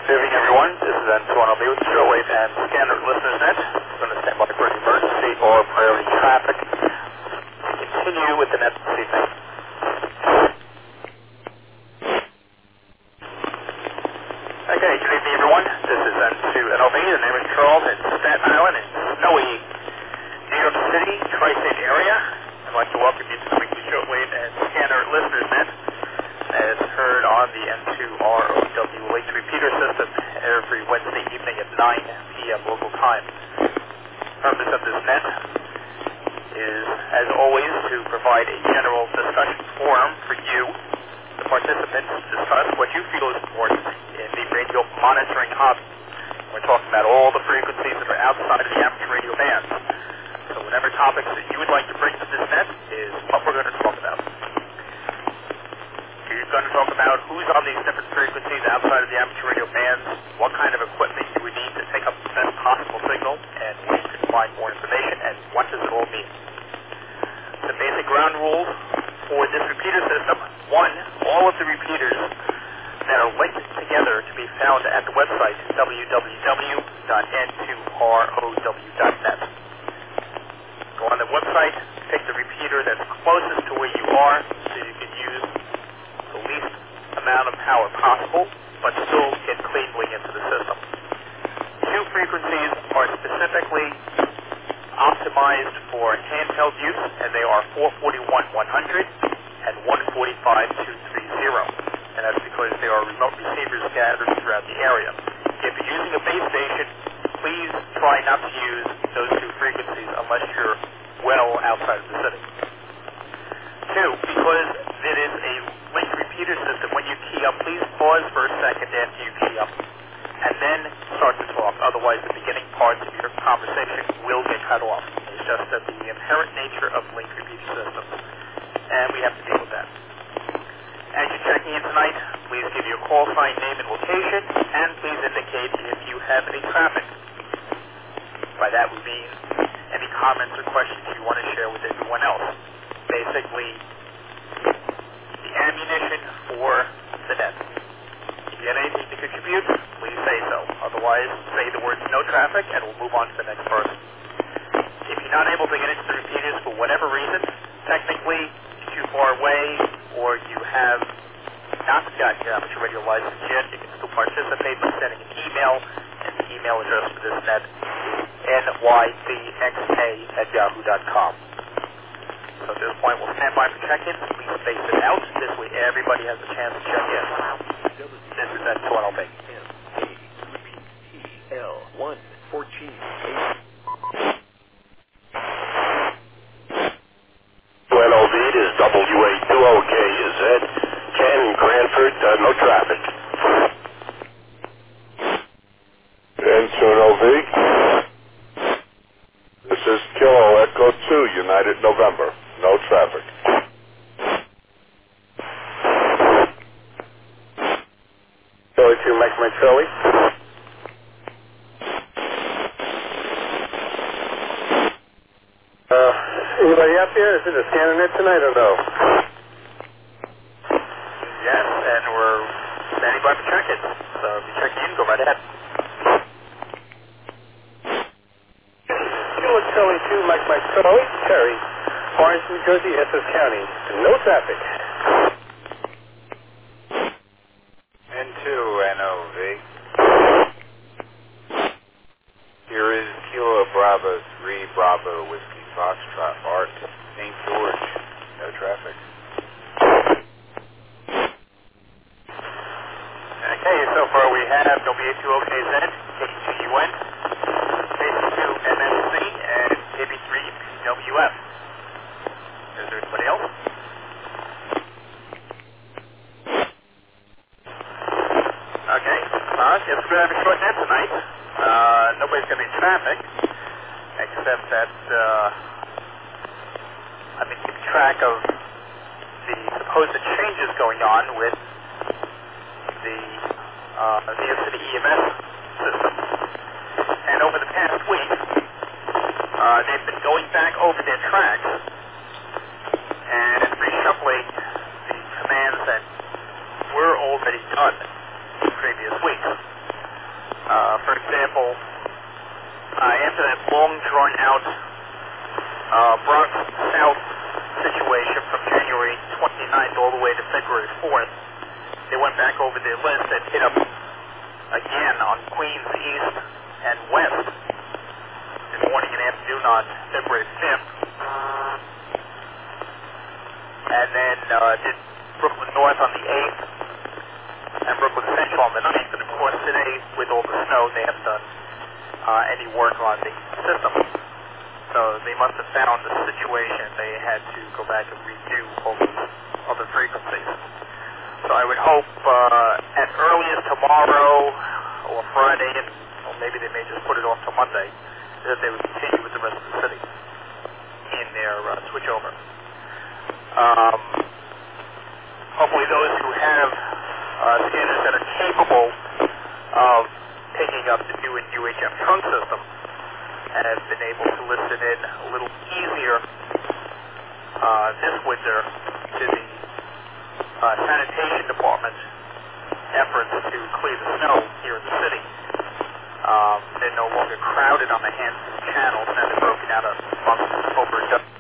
Good evening, everyone. This is N2NLB with Shortwave and Scanner Listeners Net. I'm going to stand by for an emergency or priority traffic. We continue with the net this evening. Okay, good evening, everyone. This is N2NLB. The name is Charles in Staten Island in snowy New York City, tri-state area. I'd like to welcome you to the weekly Shortwave and Scanner Listeners Net, as heard on the N2ROW late repeater system every Wednesday evening at 9 p.m. local time. The purpose of this net is, as always, to provide a general discussion forum for you, the participants, to discuss what you feel is important in the radio monitoring hobby. We're talking about all the frequencies that are outside of the amateur radio bands. So whatever topics that you would like to bring to this net is what we're going to talk about. We're going to talk about who's on these different frequencies outside of the amateur radio bands, what kind of equipment you would need to take up the best possible signal, and where you can find more information, and what does it all mean. The basic ground rules for this repeater system: one, all of the repeaters that are linked together to be found at the website www.n2row.net. Go on the website, pick the repeater that's closest to where you are so you can use the least amount of power possible, but still get cleanly into the system. Two frequencies are specifically optimized for handheld use, and they are 441-100 and 145-230. And that's because they are remote receivers scattered throughout the area. If you're using a base station, please try not to use those two frequencies unless you're well outside of the city. Two, because it is a linked repeater system, when you key up, please pause for a second after you key up, and then start to talk. Otherwise, the beginning parts of your conversation will get cut off. It's just that the inherent nature of linked repeater systems, and we have to deal with that. As you're checking in tonight, please give your call sign, name, and location, and please indicate if you have any traffic. By that we mean any comments or questions you want to share with everyone else. Basically, the ammunition for the net. If you have anything to contribute, please say so. Otherwise, say the words no traffic, and we'll move on to the next person. If you're not able to get into the repeaters for whatever reason, technically you're too far away, or you have not gotten your amateur radio license yet, you can still participate by sending an email, and the email address for this net is nycxa@yahoo.com. So at this point, we'll stand by for check-ins. Please space it out. This way everybody has a chance to check in. This is N2NLB. L114. NLV is WA20KZ, Ken, Cranford, no traffic. N2NLV. This is Kilo Echo 2, United November. No traffic. Charlie 2, Mike Charlie. Anybody out there? Is it a scanner net tonight or no? Yes, and we're standing by for check-ins. So if you check in, go right ahead. Kilo Charlie 2, Mike Charlie, Terry, Orange, New Jersey, Essex County. No traffic. N2NOV. Here is Kilo Bravo 3 Bravo Whiskey Foxtrot Art, St. George. No traffic. Okay, so far we have WA20KZ, K2UN, K2MSC, and KB3WF. Is there anybody else? Okay, guess we're going to have a short net tonight. Nobody's going to be in traffic, except that, keeping track of the supposed changes going on with the New York City EMS system. And over the past week, they've been going back over their tracks and reshuffling the commands that were already done in previous weeks. example, after that long drawn-out Bronx South situation from January 29th all the way to February 4th, they went back over their list and hit up again on Queens East and West in the morning and afternoon on February 5th. And then did Brooklyn North on the 8th and Brooklyn Central on the 9th. And of course today, with all the snow, they haven't done any work on the system. So they must have found the situation. They had to go back and redo all those other frequencies. So I would hope at earliest tomorrow or Friday, or maybe they may just put it off till Monday, that they would continue with the rest of the city in their switchover. Hopefully those who have scanners that are capable of picking up the new UHF trunk system have been able to listen in a little easier this winter to the sanitation department efforts to clear the snow here in the city. They're no longer crowded on the Hampton channels, now they're broken out of over a dozen.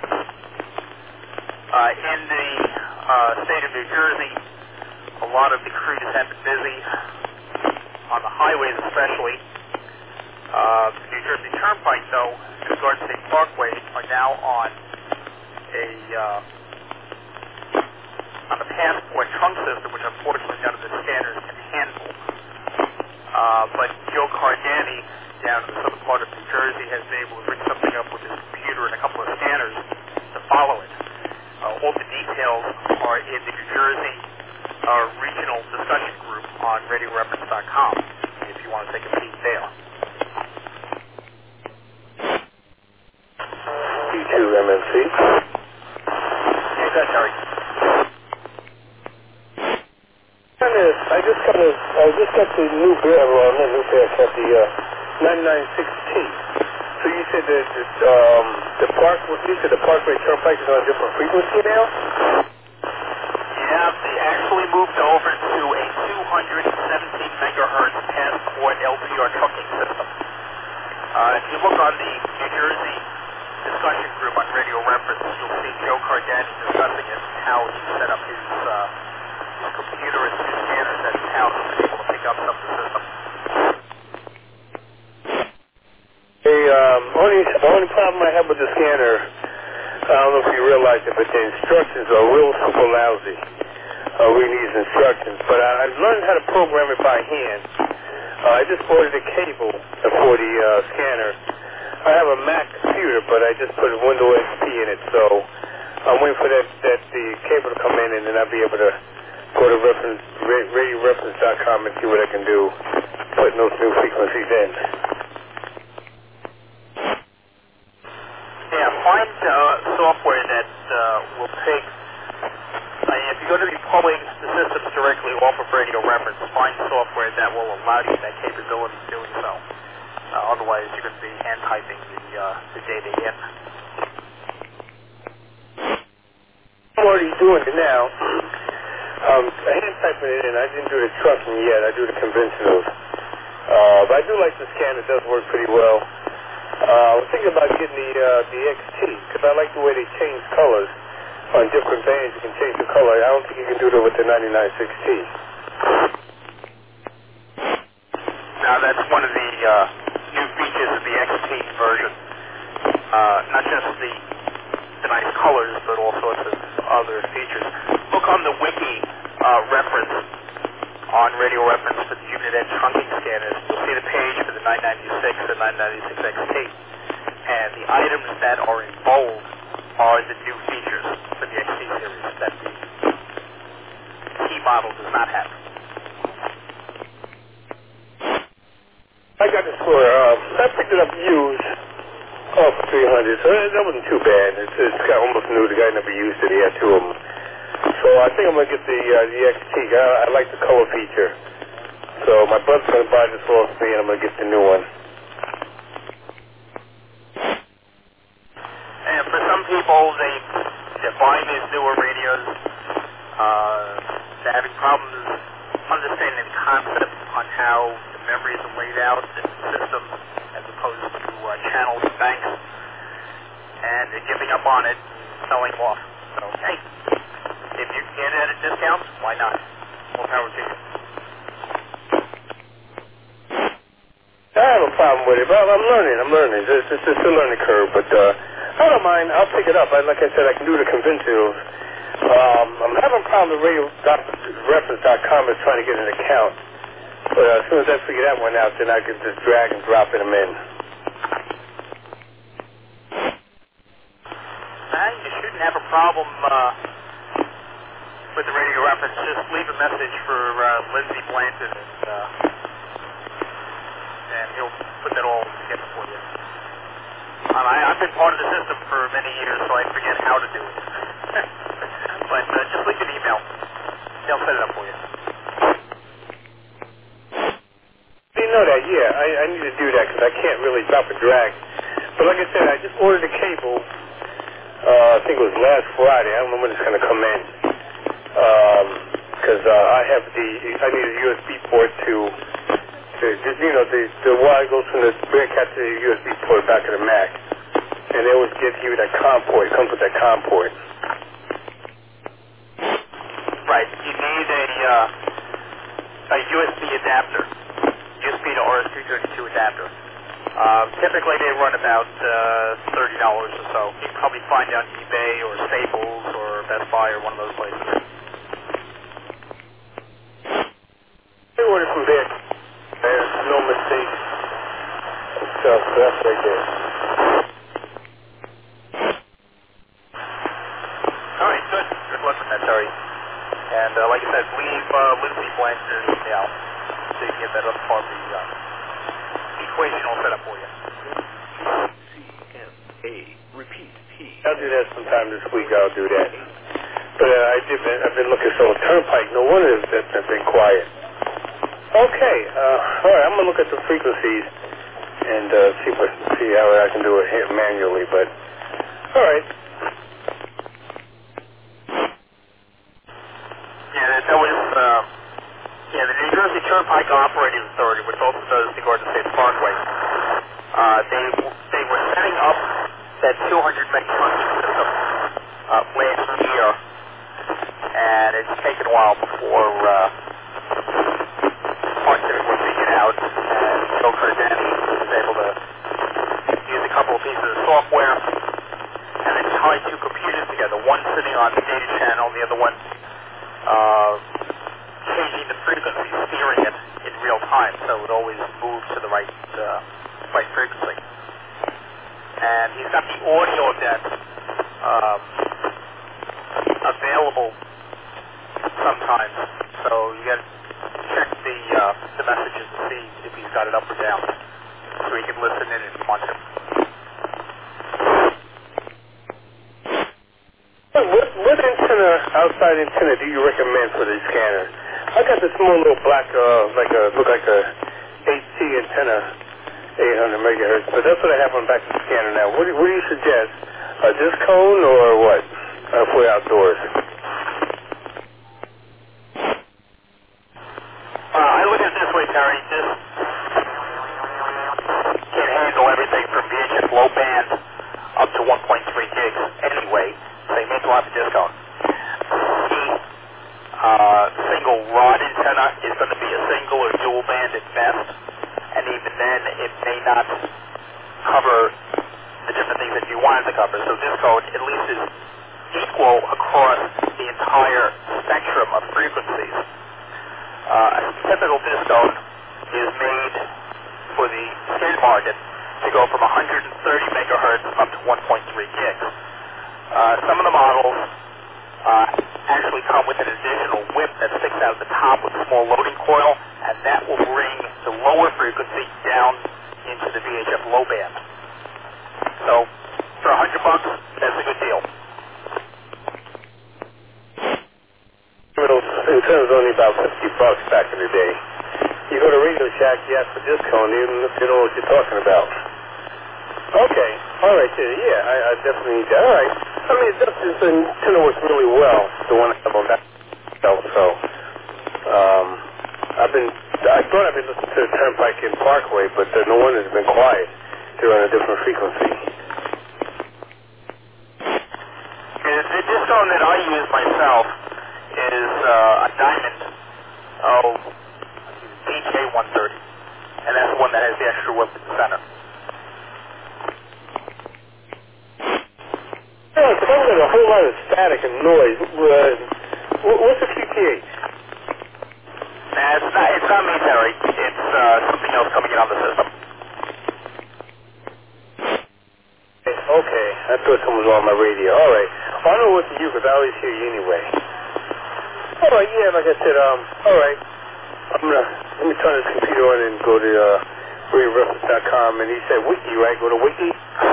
In the state of New Jersey, a lot of the crews have been busy on the highways especially. The New Jersey Turnpike, though, and the Garden State Parkway are now on a passport trunk system, which unfortunately none of the scanners can handle. But Joe Cardani, down in the southern part of New Jersey, has been able to rig something up with his computer and a couple of scanners to follow it. All the details are in the New Jersey regional discussion group on RadioReference.com if you want to take a peek there. P2MNC. Hey, that's Harry. I just got the new pair, the 9960T. So you said that the Parkway Turnpike is on a different frequency now? Yeah, they actually moved over to a 217 megahertz passport LPR trucking system. If you look on the New Jersey discussion group on Radio Reference, you'll see Joe Cardani discussing it, how he set up his computer and two scanners at his house to be able to pick up some of the system. The only problem I have with the scanner, I don't know if you realize it, but the instructions are real super lousy. Reading these instructions, but I learned how to program it by hand. I just ordered a cable for the scanner. I have a Mac computer, but I just put Windows XP in it, so I'm waiting for the cable to come in, and then I'll be able to go to RadioReference.com and see what I can do, putting those new frequencies in. Yeah, find software that will take, if you go to the pulling the systems directly off of Radio Reference, find software that will allow you that capability of doing so. Otherwise, you're going to be hand-typing the data in. I'm already doing it now. Hand-typing it in. I didn't do the trucking yet. I do the conventionals. But I do like the scan. It does work pretty well. I was thinking about getting the XT, because I like the way they change colors on different bands. You can change the color. I don't think you can do that with the 9960T. Now, that's one of the new features of the XT version. Not just the nice colors, but all sorts of other features. Look on the wiki reference on Radio Reference for the Unit Edge trunking scanners. You'll see the page for the 996 and 996XT. And the items that are in bold are the new features for the XT series that the T model does not have. I got this for, I picked it up used for $300, so that wasn't too bad. It's got almost new. The guy never used it. He had two of them. So I think I'm going to get the XT. I like the color feature. So my brother's going to buy this off me, and I'm going to get the new one. And for some people, they're buying these newer radios. They're having problems understanding the concept on how to memories are laid out in the system as opposed to channels and banks, and they're giving up on it and selling them off. So, hey, if you can get it at a discount, why not? More power to you. I have a problem with it, but I'm learning. It's just a learning curve, but I don't mind. I'll pick it up. Like I said, I can do the conventionals. I'm having a problem with radioreference.com is trying to get an account. But as soon as I figure that one out, then I can just drag and drop them in. You shouldn't have a problem with the radio reference. Just leave a message for Lindsey Blanton, and he'll put that all together for you. I've been part of the system for many years, so I forget how to do it. But just leave an email. They'll set it up for you. You know that, yeah. I need to do that because I can't really drop a drag. But like I said, I just ordered the cable. I think it was last Friday. I don't know when it's going to come in. Because I need a USB port to the wire goes from the Bearcat to the USB port back of the Mac. And they always give you that COM port. It comes with that COM port. Right. You need a USB adapter. USB to RS-232 adapter. Typically they run about $30 or so. You can probably find it on eBay or Staples or Best Buy or one of those places. I ordered from there. There's no mistake. So that's right there. All right, good. Good luck with that, Terry. And like I said, leave Lindsey Blanton an email so you can get that other part of the equation all set up for you. CMA. Repeat. T. I'll do that sometime this week. I'll do that. But I've been looking so Turnpike. No wonder that's been quiet. Okay. All right. I'm gonna look at the frequencies and see how I can do it here manually. But all right. Yeah, that was the New Jersey Turnpike Operating Authority, which also does the Garden State Parkway. They were setting up that 200 meg trunking system last year, and it's taken a while before parts of it were figured out. And Joe Cardani was able to use a couple of pieces of software and then tie two computers together, one sitting on the data channel, the other one changing the frequency, steering it in real time, so it always moves to the right frequency. And he's got the audio of that available sometimes, so you got to check the messages to see if he's got it up or down, so he can listen in if he wants to. What antenna, outside antenna, do you recommend for the scanner? I got this small little black, look like a HT antenna, 800 megahertz, but that's what I have on the back of the scanner now. What do you suggest? A disc cone or what for outdoors? I look at it this way, Terry. This can handle everything from VHF low band up to 1.3 gigs anyway, so you may as well have a disc cone. Single rod antenna is going to be a single or dual band at best, and even then it may not cover the different things that you wanted to cover. So disc cone at least is equal across the entire spectrum of frequencies. A typical disc cone is made for the skid market to go from 130 megahertz up to 1.3 gigs. Some of the models actually come with an additional whip that sticks out at the top with a small loading coil, and that will bring the lower frequency down into the VHF low band. So for $100, that's a good deal. Antenna's only about $50 back in the day. You go to Radio Shack, you ask for disc cone, even if you know what you're talking about. Okay, all right, yeah, I definitely need that. All right, I mean, this antenna works really well, the one I have on that belt, so I've been I thought I'd been listening to the Turnpike and Parkway, but no one has been quiet. They're on a different frequency. This phone that I use myself is a Diamond DJ130, and that's the one that has the extra whip in the center. Yeah, because I'm getting a whole lot of static and noise. What's the QTH? It's not me, Terry. It's something else coming in on the system. Okay, I thought someone was on my radio. All right. Well, I know what to you because I always hear you anyway. All right, yeah, like I said, all right. Let me turn this computer on and go to RadioReference.com, and he said Wiki, right? Go to Wiki?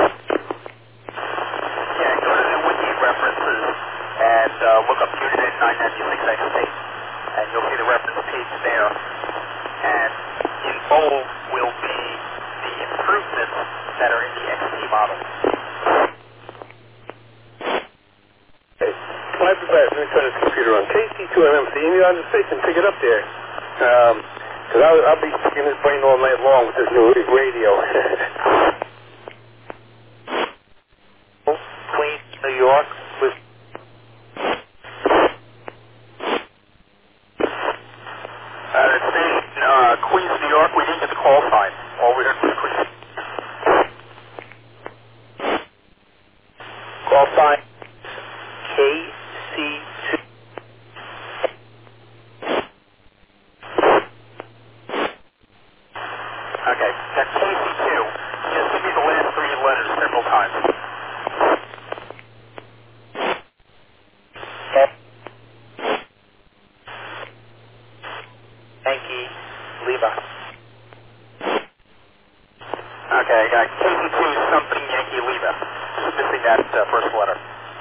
Yeah, go to the Wiki references and look up Unit 996XT, and you'll see the reference page there. And in bold will be the improvements that are in the XT model. Okay. Well, I'll be back. Let me turn this computer on. KC2MMC, you're on the station. Pick it up there. Because I'll be sticking this brain all night long with this new radio. Queens, New York. With Station Queens, New York, we didn't get the call sign. All we heard was Queens. call sign KC2. Okay, that's KC2. Just give me the last three letters several times. Yankee, Lima. Okay, I got KC2 something Yankee Lima. Just missing that first letter.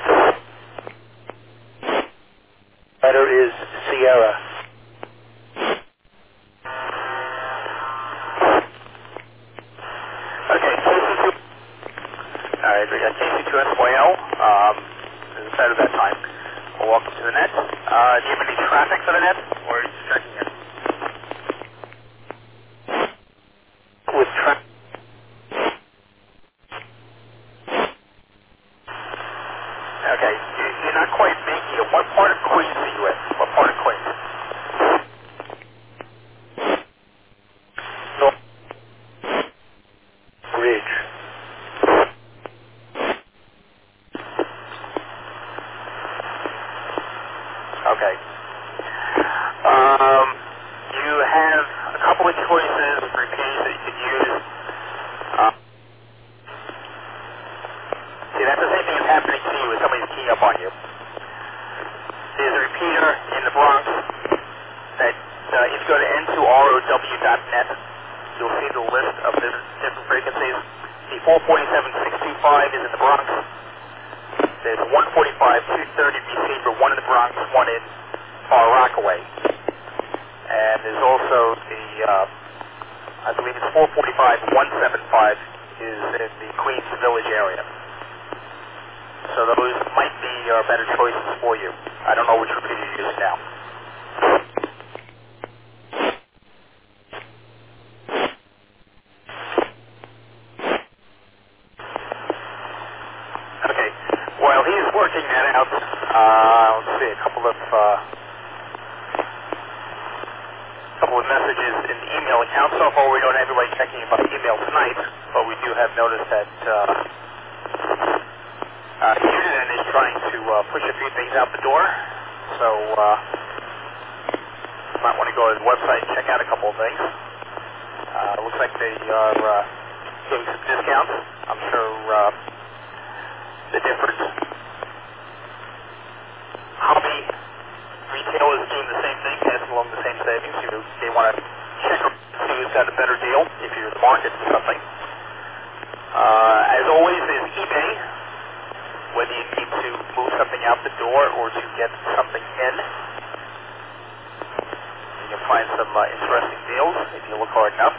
Letter is Sierra. Okay, KC2. Alright, we got KC2SYL. Instead of that time. Well, welcome to the net. Do you have any traffic for the net, or are you just checking it? With traffic. Okay, you're not quite making it. What part of Queens are you in? What part of Queens? North Ridge. Okay. You have a couple of choices of repeaters that you could use. See, that's the same thing that's happening to you as somebody's keying up on you. There's a repeater in the Bronx that if you go to n2row.net, you'll see the list of the different frequencies. The 447.625 is in the Bronx. There's a 145, 230 receiver, one in the Bronx, one in Far Rockaway. And there's also the, I believe it's 445, 175 is in the Queens Village area. So those might be better choices for you. I don't know which repeater you're using now. Okay. While he's working that out, let's see, a couple of messages in the email account. So far, we don't have anybody checking by email tonight, but we do have noticed that Uniden is trying to push a few things out the door. So you might want to go to the website and check out a couple of things. Looks like they are giving some discounts. I'm sure the different hobby retailers are doing the same thing, passing along the same savings. They want to check see who's got a better deal if you're in the market for something. As always, there's eBay, whether you need to move something out the door or to get something in. You can find some interesting deals if you look hard enough.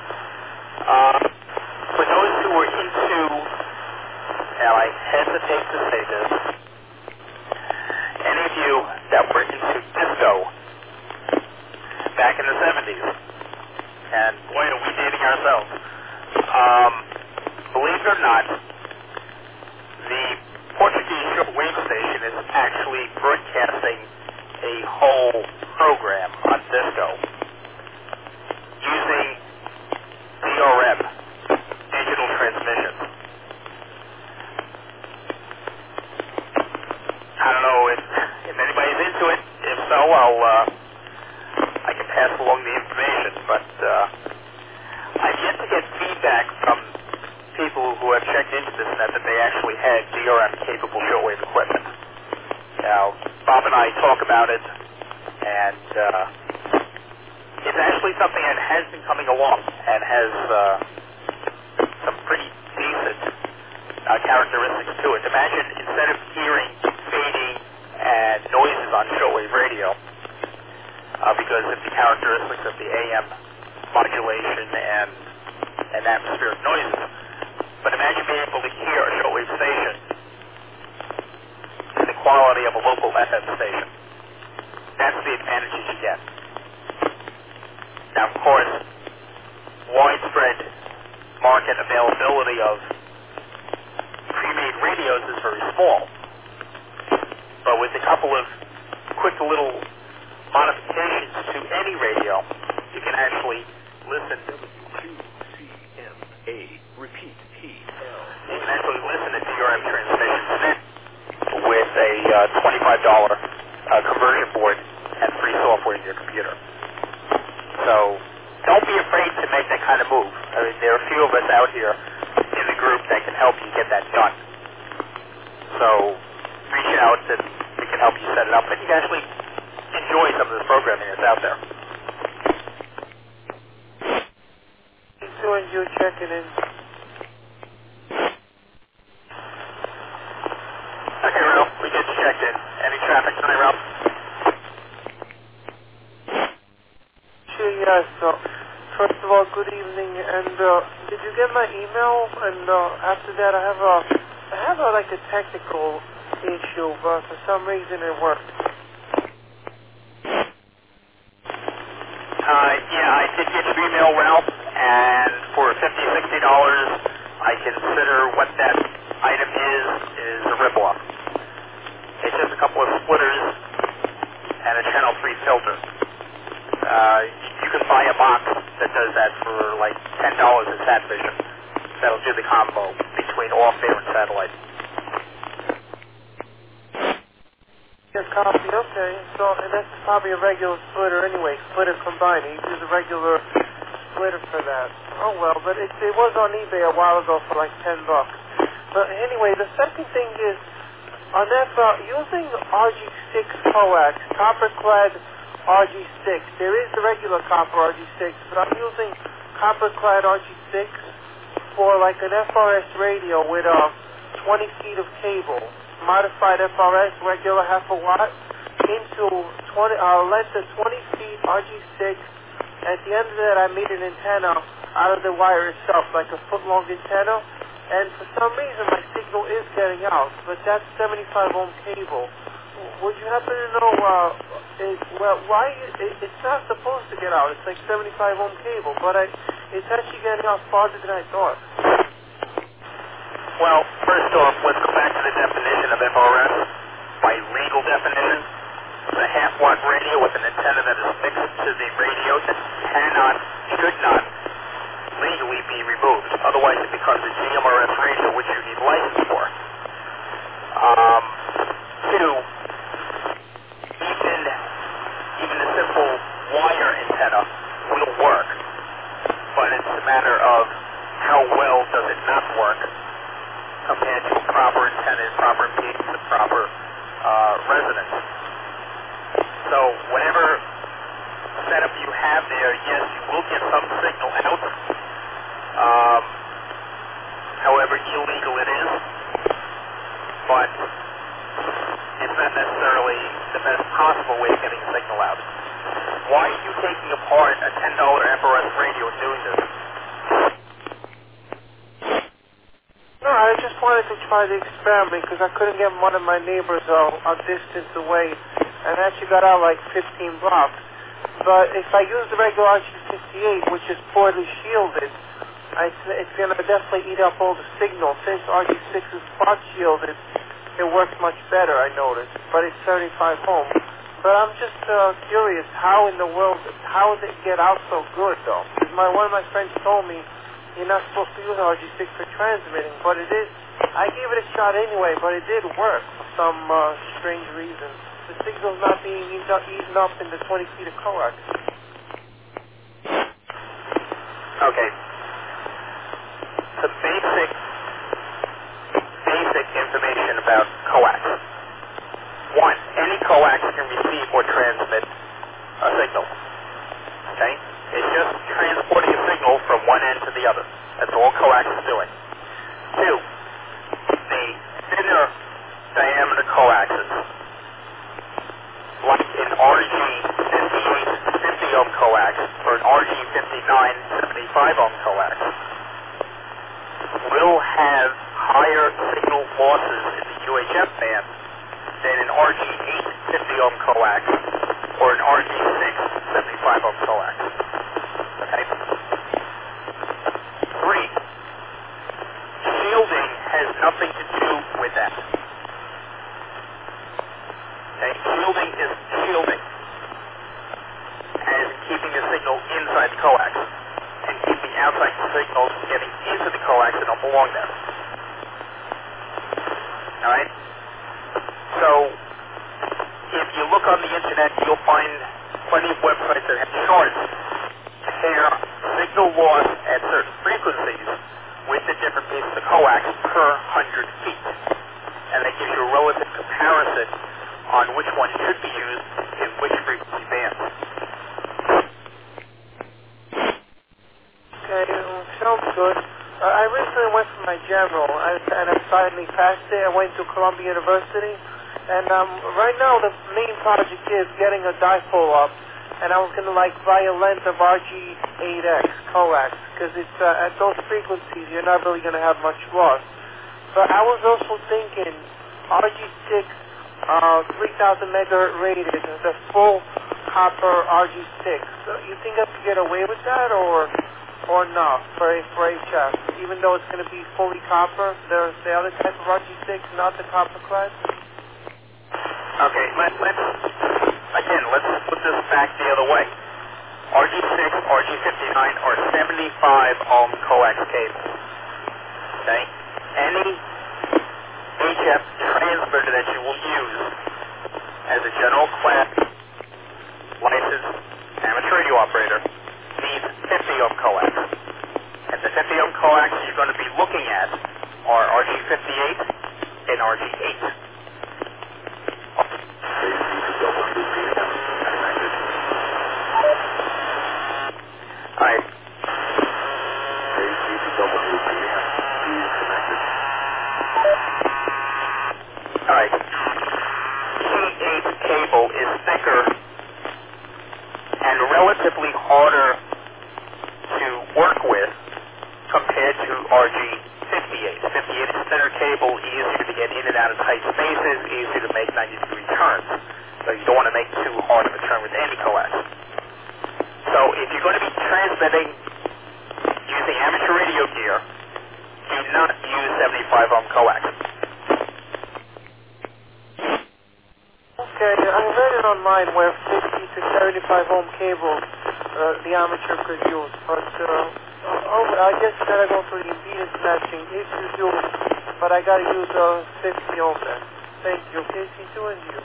For those who are into, and I hesitate to say this, any of you that were into disco back in the 70s, get feedback from people who have checked into this net that they actually had DRM-capable shortwave equipment. Now, Bob and I talk about it, and it's actually something that has been coming along and has some pretty decent characteristics to it. Imagine instead of hearing fading and noises on shortwave radio, because of the characteristics of the AM modulation and atmospheric noises, but imagine being able to hear a shortwave station in the quality of a local FM station. That's the advantage you get. Now, of course, widespread market availability of pre-made radios is very small. But with a couple of quick little modifications to any radio, you can actually listen to WQCMA, repeat, TL. You can actually listen to DRM transmissions with a $25 conversion board and free software in your computer. So don't be afraid to make that kind of move. I mean, there are a few of us out here in the group that can help you get that done. So reach out and we can help you set it up, and you can actually enjoy some of this programming that's out there. Doing you checking in. Okay, Ralph, we get you checked in. Any traffic tonight, Ralph? Sure, yes. First of all, good evening. And did you get my email? And after that, I have like a technical issue, but for some reason it worked. Yeah, I did get your email, Ralph, and for $50, $60, I consider what that item is a ripoff. It's just a couple of splitters and a channel 3 filter. You can buy a box that does that for like $10 in SatVision. That'll do the combo between off-air and satellite. Your copy, okay. So, and that's probably a regular splitter anyway, splitter combined. You use a regular splitter for that. Oh well, but it was on eBay a while ago for like $10. But anyway, the second thing is, on that, using RG6 coax, copper-clad RG6, there is the regular copper RG6, but I'm using copper-clad RG6 for like an FRS radio with 20 feet of cable. Modified FRS, regular half a watt, into length of 20 feet, RG6. At the end of that, I made an antenna out of the wire itself, like a foot-long antenna. And for some reason, my signal is getting out, but that's 75-ohm cable. Would you happen to know why it's not supposed to get out? It's like 75-ohm cable, but it's actually getting out farther than I thought. Well, first off, let's go back to the definition of FRS. By legal definition, it's a half-watt radio with an antenna that is fixed to the radio that should not legally be removed. Otherwise, it becomes a GMRS radio, which you need license for. Two, even a simple wire antenna will work, but it's a matter of how well does it not work compared to a proper antenna, proper impedance, and proper resonance. So whatever setup you have there, yes, you will get some signal out. However illegal it is, but it's not necessarily the best possible way of getting a signal out. Why are you taking apart a $10 FRS radio and doing this? No, I just wanted to try the experiment because I couldn't get one of my neighbors a distance away, and I actually got out like 15 blocks. But if I use the regular RG68, which is poorly shielded, it's going to definitely eat up all the signal. Since RG6 is spot shielded, it works much better, I noticed. But it's 75 ohm. But I'm just curious, how in the world, how did it get out so good, though? Because one of my friends told me, you're not supposed to use RG6 for transmitting, but it is. I gave it a shot anyway, but it did work for some strange reason. The signal's not being eaten up in the 20 feet of coax. Okay. 75 ohm coax will have higher signal losses in the UHF band than an RG8 50 ohm coax or an RG6 75 ohm coax. Okay? 3. Shielding has nothing to do with that. Okay? Shielding is shielding, as in keeping the signal inside the coax and keeping outside signals from getting into the coax that don't belong there. Alright? So, if you look on the internet, you'll find plenty of websites that have charts compare signal loss at certain frequencies with the different pieces of coax per 100 feet. And that gives you a relative comparison on which one should be used in which frequency band. Okay, sounds good. I recently went for my general, and I finally passed it. I went to Columbia University, and right now the main project is getting a dipole up, and I was going to buy a length of RG8X coax, because it's at those frequencies you're not really going to have much loss. But I was also thinking RG6, 3000 megahertz rated, the full copper RG6. You think I could get away with that, or not for HF? Even though it's going to be fully copper, there's the other type of RG6, not the copper class? Okay, let's put this back the other way. RG6, RG59 are 75 ohm coax cables. Okay? Any HF transmitter that you will use as a general class licensed amateur radio operator needs 50 ohm coax. And the 50 ohm coax you're going to be looking at are RG58 and RG8. Alright. Alright. G8 cable is thicker and relatively harder to work with compared to RG58. 58 is thinner cable, easier to get in and out of tight spaces, easier to make 90-degree turns. So you don't want to make too hard of a turn with any coax. So if you're going to be transmitting using amateur radio gear, do not use 75 ohm coax. Okay, I read it online where 50 to 75 ohm cable the amateur could use, but I guess you gotta go through the impedance matching if you do, but I gotta use 50 ohm then. Thank you. KC2 and you.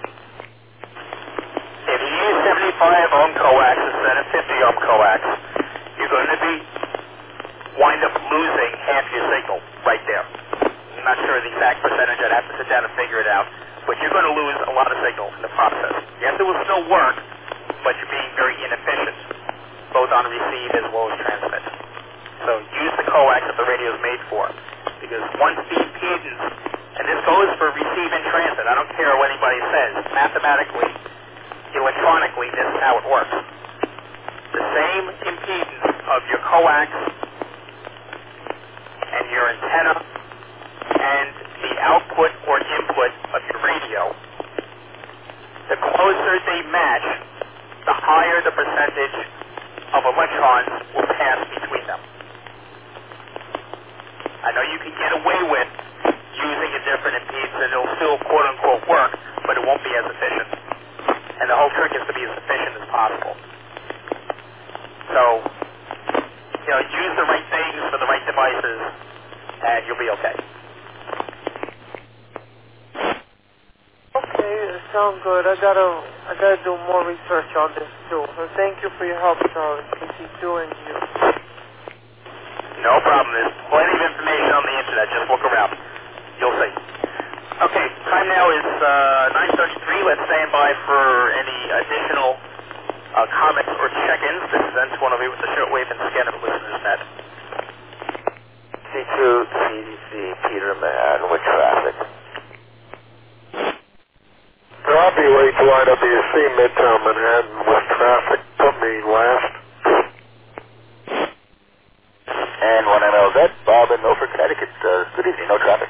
If you use 75 ohm coax instead of 50 ohm coax, you're going to wind up losing half your signal right there. I'm not sure the exact percentage. I'd have to sit down and figure it out. But you're going to lose a lot of signal in the process. Yes, it will still work, but you're being very inefficient, both on receive as well as transmit. So use the coax that the radio is made for. Because once the impedance, and this goes for receive and transmit, I don't care what anybody says, mathematically, electronically, this is how it works. The same impedance of your coax and your antenna and the output or input of your radio, the closer they match, the higher the percentage of electrons will pass between them. I know you can get away with using a different impedance and it'll still quote-unquote work, but it won't be as efficient. And the whole trick is to be as efficient as possible. So, use the right things for the right devices, and you'll be okay. Okay, sounds good. I gotta do more research on this too. So thank you for your help, Charlie. KC2 and you. No problem. There's plenty of information on the internet. Just look around. You'll see. Okay, time now is 9:33. Let's stand by for any additional comments or check-ins. This is N2 with the shortwave and scanner listeners net. C2 CDC Peter Manhattan with traffic. Copy, wait till IWC Midtown Manhattan with traffic. Put me last. And 1MLZ, Bob in Milford, Connecticut. Good evening, no traffic.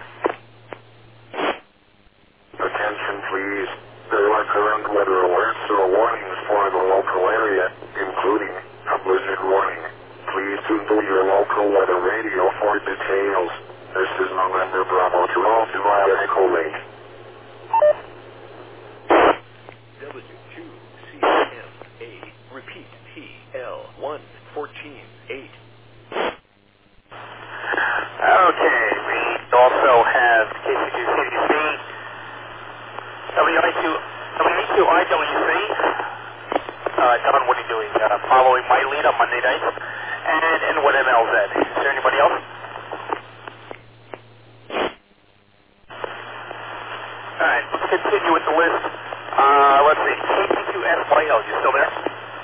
Attention, please. There are current weather alerts or warnings for the local area, including a blizzard warning. Please tune to your local weather radio for details. This is November Bravo 12 to Echo Lake. W2CMA, repeat, TL114.8. Okay, we also have KC2CDC, WA2IWC. Don, what are you doing? Following my lead on Monday nights. And N1MLZ. Is there anybody else? Alright, let's continue with the list. Let's see, KC2SYL, you still there?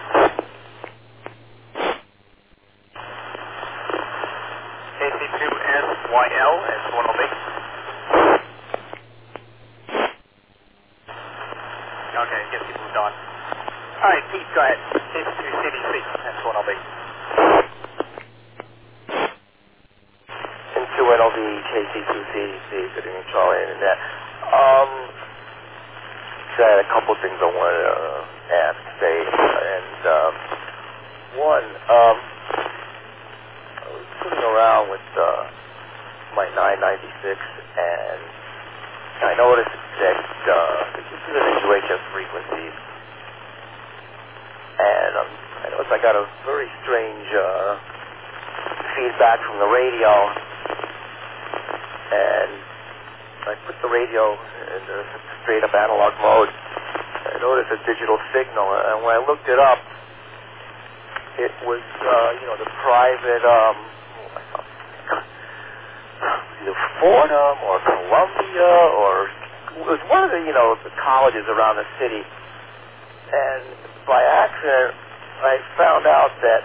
KC2SYL, as one will be. Okay, I guess he moved on. Alright, Pete, go ahead. KC2CDC, that's one I'll be. N2NLV, KC2CDC, good evening, Charlie, and that. I had a couple things I wanted to ask today, and one, I was sitting around with my 996, and I noticed that this is an UHF frequencies, and I noticed I got a very strange feedback from the radio, and I put the radio in the straight up analog mode. I noticed a digital signal, and when I looked it up, it was, the private, either Fordham or Columbia, or it was one of the, the colleges around the city. And by accident, I found out that,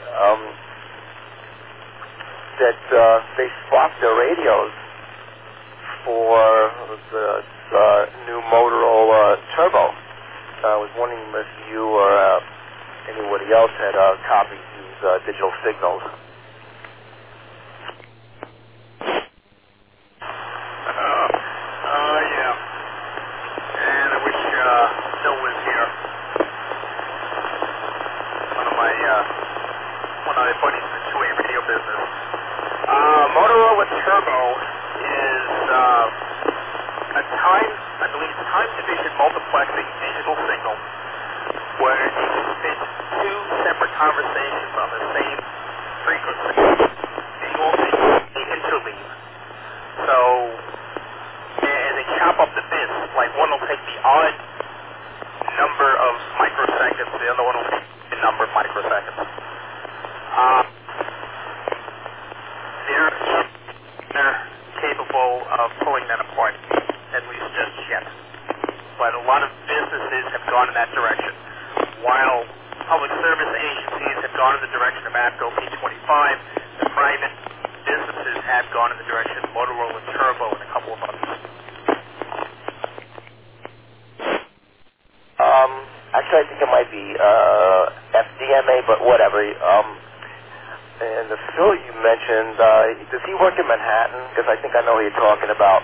they swapped their radios for the new Motorola Turbo. I was wondering if you or anybody else had copied these digital signals. Yeah. And I wish Bill was here. One of my buddies in the two-way radio business. Motorola Turbo is I believe it's time division multiplexing digital signal where it can fit two separate conversations on the same frequency. They all make an interleave. So, and they chop up the bits, like one will take the odd number of microseconds, the other one will take the number of microseconds. They're capable of pulling that apart, at least just yet. But a lot of businesses have gone in that direction. While public service agencies have gone in the direction of APCO P25, the private businesses have gone in the direction of Motorola Turbo and a couple of others. Actually, I think it might be FDMA, but whatever. And the Phil you mentioned, does he work in Manhattan? Because I think I know who you're talking about.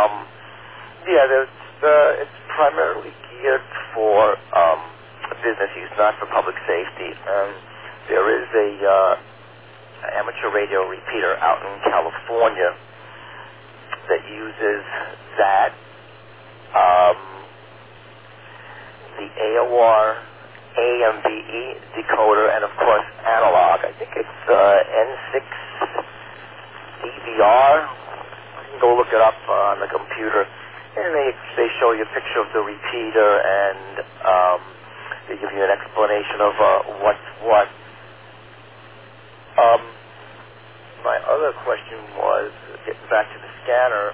It's primarily geared for business use, not for public safety. There is a amateur radio repeater out in California that uses that. The AOR AMBE decoder, and of course analog. I think it's N6 DVR. You can go look it up on the computer, and they show you a picture of the repeater, and they give you an explanation of what's what. My other question was, getting back to the scanner,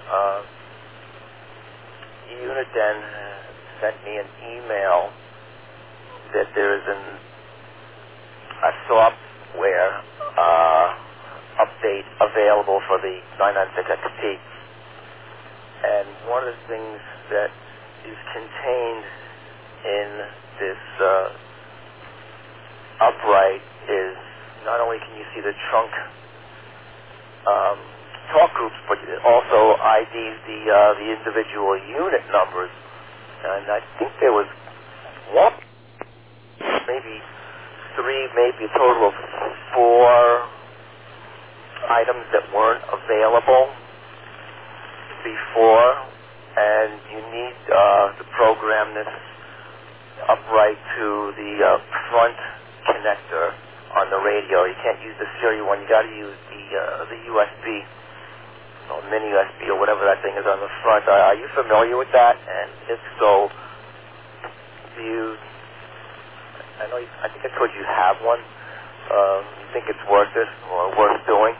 Uniden sent me an email that there is a software update available for the 996XT. And one of the things that is contained in this upright is not only can you see the trunk talk groups, but it also IDs the individual unit numbers. And I think there was one, maybe three, maybe a total of 4 items that weren't available before, and you need to program this upright to the front connector on the radio. You can't use the serial one. You got to use the USB, or mini USB, or whatever that thing is on the front. Are you familiar with that? And if so, do you? I think I told you have one. You think it's worth it or worth doing?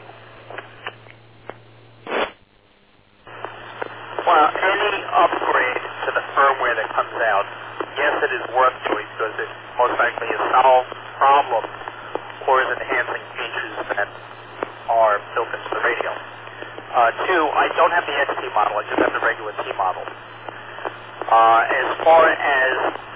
Well, any upgrade to the firmware that comes out, yes, it is worth doing because it most likely has solved problems or is enhancing features that are built into the radio. Two, I don't have the XT model, I just have the regular T model. As far as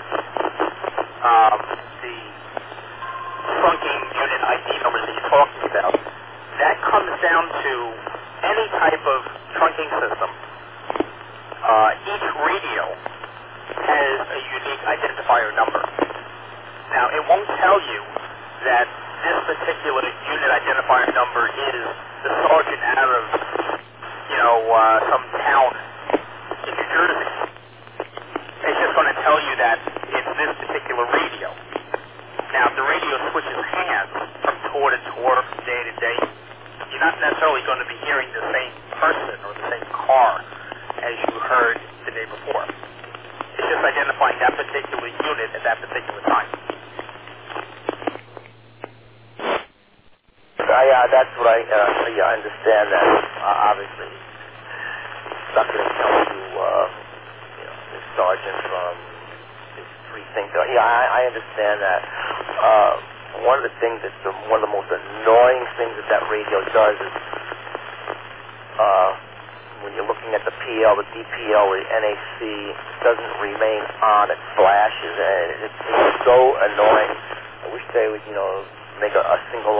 the trunking unit ID numbers that you're talking about, that comes down to any type of trunking system. Each radio has a unique identifier number. Now, it won't tell you that this particular unit identifier number is the sergeant out of, some town in New Jersey. It's just going to tell you that it's this particular radio. Now, if the radio switches hands from tour to tour, from day to day, you're not necessarily going to be hearing the same person or the same car as you heard the day before. It's just identifying that particular unit at that particular time. That's what I understand that. Obviously, it's not going to tell you, the sergeant from this precinct. I understand that. One of the things one of the most annoying things that radio does is when you're looking at the PL, the DPL, the NAC, it doesn't remain on. It flashes, and it's so annoying. I wish they would, make a single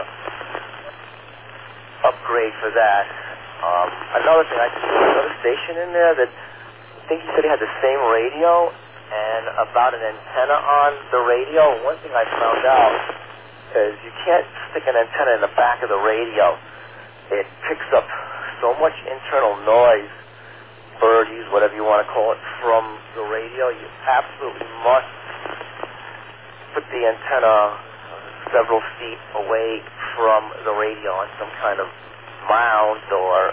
upgrade for that. Another thing, I think there's another station in there that I think he said he had the same radio and about an antenna on the radio. One thing I found out is you can't stick an antenna in the back of the radio. It picks up so much internal noise, birdies, whatever you want to call it, from the radio. You absolutely must put the antenna several feet away from the radio on some kind of mount or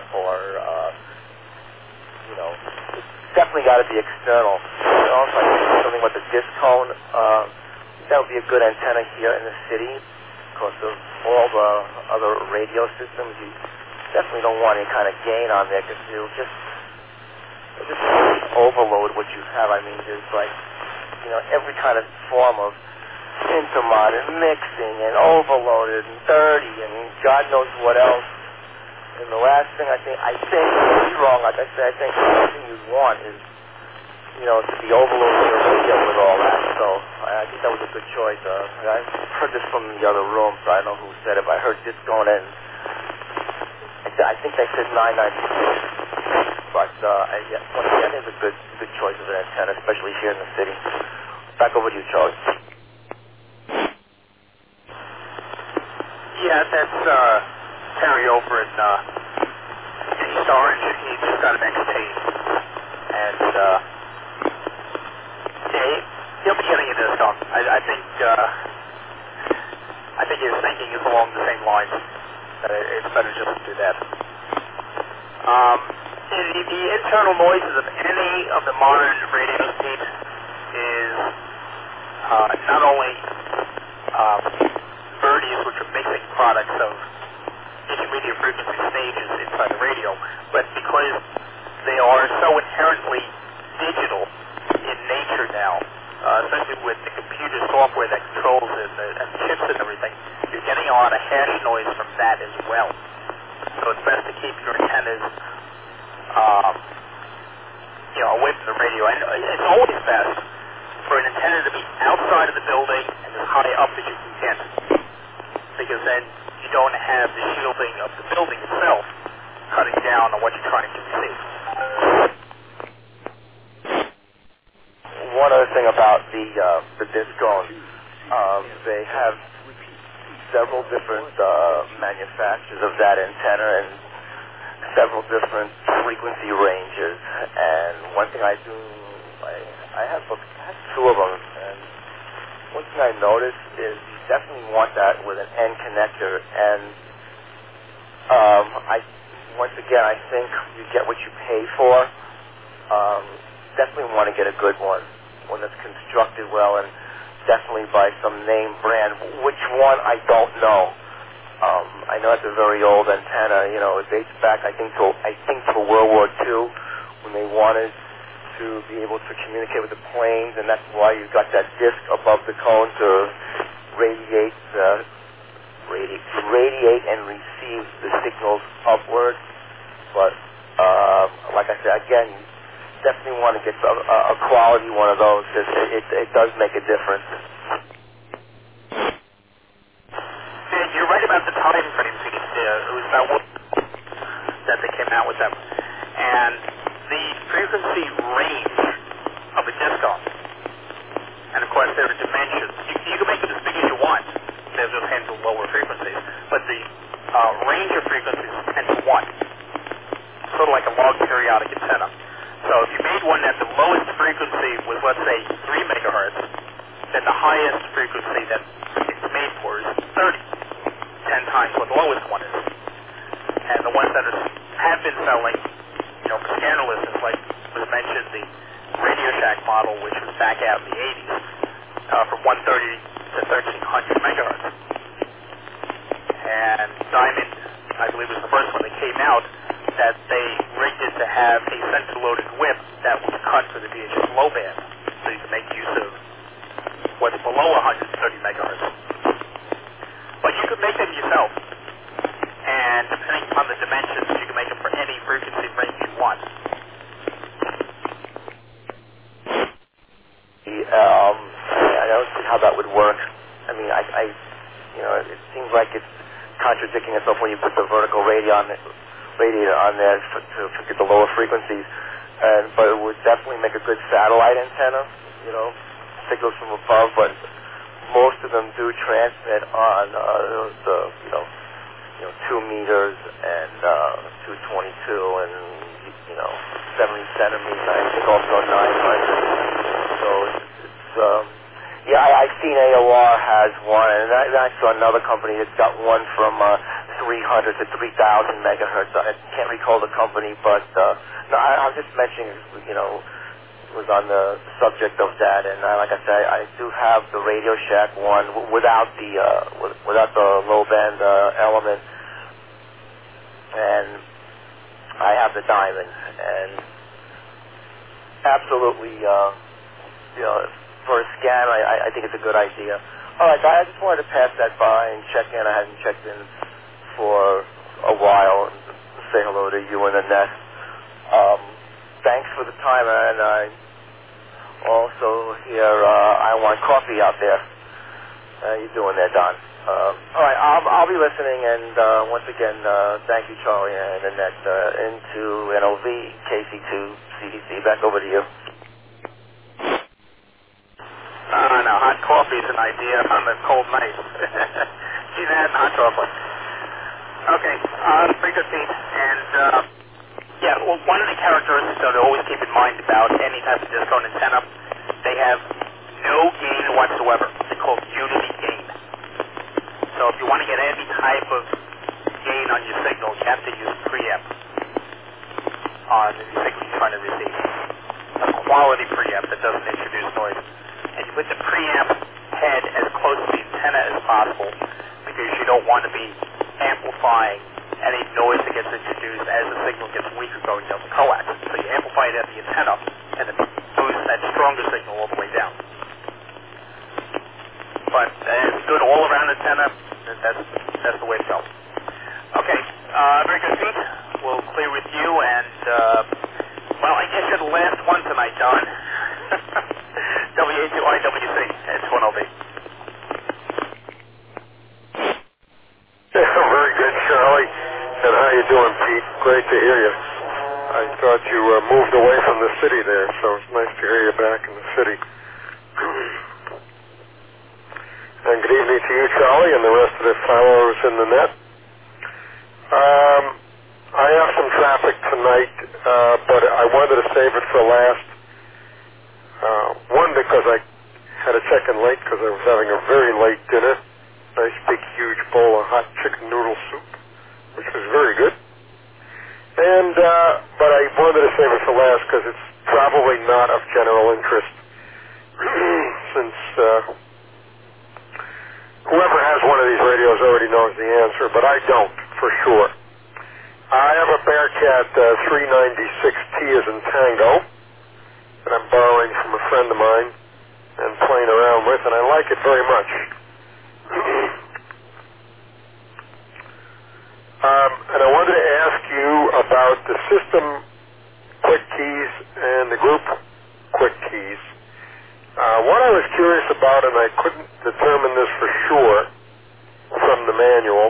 it's definitely got to be external. And also, I think something about the disc cone. That would be a good antenna here in the city because of all the other radio systems. You definitely don't want any kind of gain on there because it'll just overload what you have. I mean, there's every kind of form of intermod and mixing and overloaded and dirty and God knows what else. And the last thing I think, to be wrong, like I said, I think the last thing you'd want is, to be overloaded your radio with all that. So I think that was a good choice. I heard this from the other room, so I don't know who said it, but I heard this going in. I think they said 996. But I think it's a good choice of an antenna, especially here in the city. Back over to you, Charlie. Yeah, that's Terry over in East Orange. He just got an XT, and he'll be getting a disc on. I think his thinking is along the same lines. It's better just to do that. The internal noises of any of the modern radio seats is not only birdies, which are mixing products of intermediate frequency stages inside the radio, but because they are so inherently digital in nature now, especially with the computer software that controls it and chips and everything, you're getting a lot of hash noise from that as well. So it's best to keep your antennas away from the radio. And it's always best for an antenna to be outside of the building and as high up as you can get, because then you don't have the shielding of the building itself cutting down on what you're trying to receive. One other thing about the Discone, they have several different manufacturers of that antenna and several different frequency ranges. And one thing I have two of them, and one thing I noticed is you definitely want that with an end connector. And once again, I think you get what you pay for. Definitely want to get a good one that's constructed well, and definitely by some name brand. Which one, I don't know. I know it's a very old antenna. You know, it dates back, I think to World War II, when they wanted to be able to communicate with the planes, and that's why you got that disc above the cone to radiate and receive the signals upward. But like I said, again, definitely want to get a quality one of those, because it does make a difference. You're right about the time frame. It was about what that they came out with them. And the frequency range of a Discone, and of course there are dimensions. You can make it as big as you want. They'll just handle lower frequencies. But the range of frequencies is 10 to 1. Sort of like a log periodic antenna. So if you made one that the lowest frequency was, let's say, 3 megahertz, then the highest frequency that it's made for is 30. 10 times what the lowest one is. And the ones that have been selling, for scanner listeners, like was mentioned, the Radio Shack model, which was back out in the 80s, from 130 to 1300 megahertz. And Diamond, I believe, was the first one that came out, that they rigged it to have a center-loaded whip that was cut for the VHF low band, so you can make use of what's below 130 megahertz. But you can make them yourself, and depending on the dimensions, you can make them for any frequency range you want. I don't see how that would work. I mean, it seems like it's contradicting itself when you put the vertical radiator on there to get the lower frequencies. But it would definitely make a good satellite antenna, signals from above. But most of them do transmit on the 2 meters and 222 and 70 centimeters. I think also 900. So it's I've seen AOR has one, and I saw another company that's got one from 300 to 3,000 megahertz. I can't recall the company, but no, I'm just mentioning, was on the subject of that, and like I said, I do have the Radio Shack one without the low band element, and I have the Diamond, and absolutely, for a scan, I think it's a good idea. All right, I just wanted to pass that by and check in. I hadn't checked in for a while, and say hello to you and the nest. Thanks for the time, and I also hear I Want Coffee out there. How you doing there, Don? All right, I'll be listening, and once again, thank you, Charlie and Annette, into NOV, KC2, CDC. Back over to you. No, hot coffee is an idea on a cold night. See that? Hot chocolate. Okay, pretty good, Pete. And, one of the characteristics to always keep in mind about any type of Discone antenna, they have no gain whatsoever. They're called unity gain. So if you want to get any type of gain on your signal, you have to use preamp on the signal you're trying to receive. A quality preamp that doesn't introduce noise. And you put the preamp head as close to the antenna as possible, because you don't want to be amplifying any noise that gets introduced as the signal gets weaker going down the coax. So you amplify it at the antenna, and it moves that stronger signal all the way down. But it's a good all-around antenna. That's the way to go. Okay, very good, Pete. We'll clear with you, and I guess you're the last one tonight, Don. WA2IWC, it's 1OB. you doing, Pete? Great to hear you. I thought you moved away from the city there, so it's nice to hear you back in the city. And good evening to you, Charlie, and the rest of the followers in the net. I have some traffic tonight, but I wanted to save it for last. One, because I had to check in late because I was having a very late dinner. Nice big huge bowl of hot chicken noodle soup, which was very good. And but I wanted to save it for last because it's probably not of general interest since whoever has one of these radios already knows the answer, but I don't, for sure. I have a Bearcat 396T as in Tango that I'm borrowing from a friend of mine and playing around with, and I like it very much. And I wanted to ask you about the system quick keys and the group quick keys. What I was curious about, and I couldn't determine this for sure from the manual,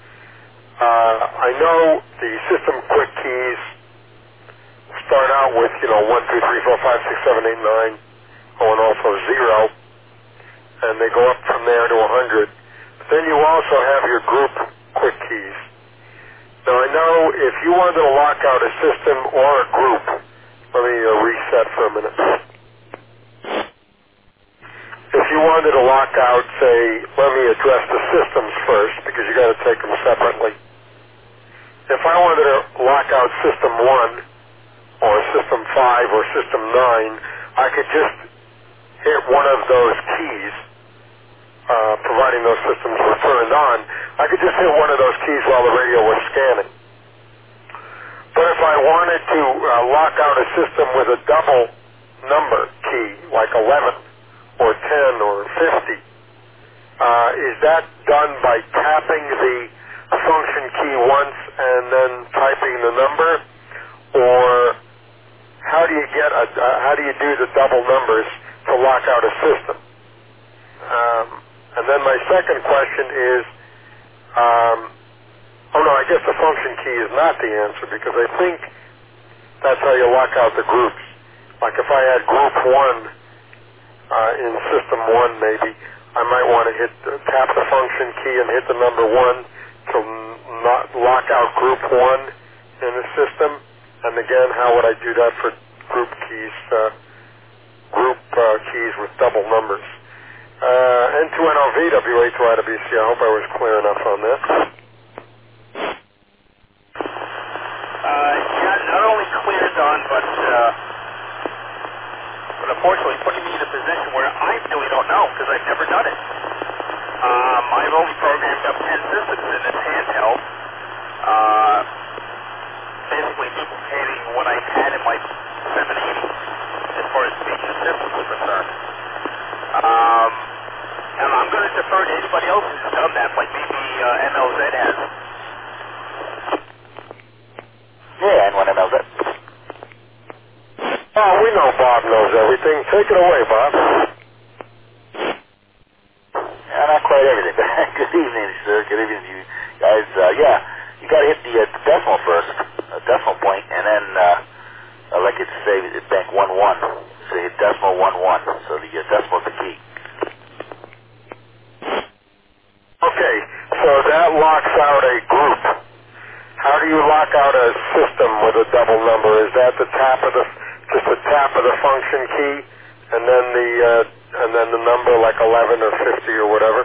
I know the system quick keys start out with, 1, 2, 3, 4, 5, 6, 7, 8, 9, and also 0, and they go up from there to 100. But then you also have your group quick keys. Now I know if you wanted to lock out a system or a group, let me reset for a minute. If you wanted to lock out, say, let me address the systems first because you got to take them separately. If I wanted to lock out system 1 or system 5 or system 9, I could just hit one of those keys, providing those systems were turned on. I could just hit one of those keys while the radio was scanning. But if I wanted to lock out a system with a double number key, like 11 or 10 or 50, is that done by tapping the function key once and then typing the number, or how do you do the double numbers to lock out a system? And then my second question is, I guess the function key is not the answer because I think that's how you lock out the groups. Like if I had group 1 in system 1 maybe, I might want to tap the function key and hit the number 1 to not lock out group 1 in the system. And again, how would I do that for group keys, keys with double numbers? N2NOV, WA2IWC, I hope I was clear enough on that. Not only clear, Don, but unfortunately putting me in a position where I really don't know because I've never done it. I've only programmed up 10 systems in this handheld, basically duplicating what I had in my 780 as far as speech and systems was concerned. And I'm going to defer to anybody else who's done that, like maybe MLZ has. Yeah, and one MLZ. Oh, we know Bob knows everything. Take it away, Bob. Yeah, not quite everything. Good evening, sir. Good evening to you guys. You got to hit the decimal first, decimal point, and then, like it say, bank 1-1. So you hit decimal 1-1. So the decimal is the key. Okay, so that locks out a group. How do you lock out a system with a double number? Is that just the tap of the function key, and then the number like 11 or 50 or whatever?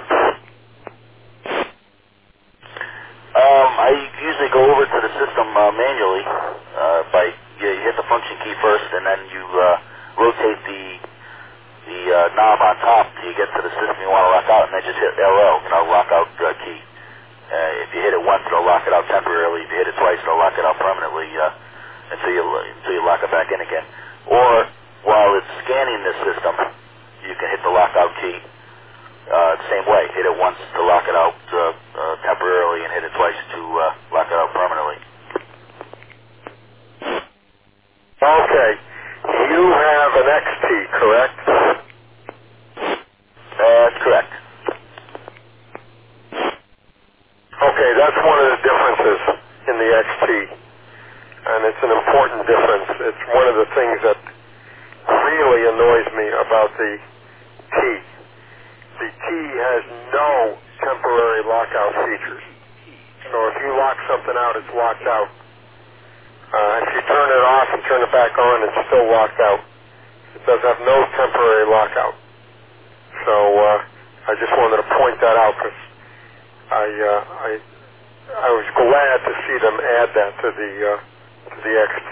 I usually go over to the system manually. You hit the function key first, and then you rotate the knob on top till you get to the system you want to lock out, and then just hit LL, lock out key. If you hit it once, it'll lock it out temporarily. If you hit it twice, it'll lock it out permanently until you lock it back in again. Or while it's scanning the system, you can hit the lockout key the same way. Hit it once to lock it out temporarily, and hit it twice to lock it out permanently. Okay. You have an XT, correct? That's correct. Okay, that's one of the differences. in the XT, and it's an important difference. It's one of the things that really annoys me about the key. The key has no temporary lockout features. So if you lock something out, it's locked out. If you turn it off and turn it back on, it's still locked out. It does have no temporary lockout. So I just wanted to point that out because I was glad to see them add that to the XT.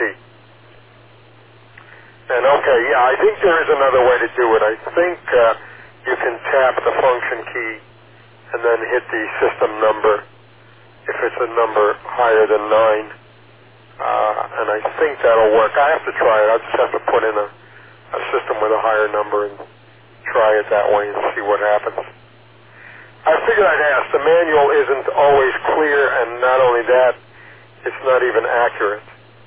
And okay, yeah, I think there is another way to do it. I think you can tap the function key and then hit the system number if it's a number higher than 9. And I think that'll work. I have to try it. I'll just have to put in a system with a higher number and try it that way and see what happens. I figured I'd ask. The manual isn't always clear, and not only that, it's not even accurate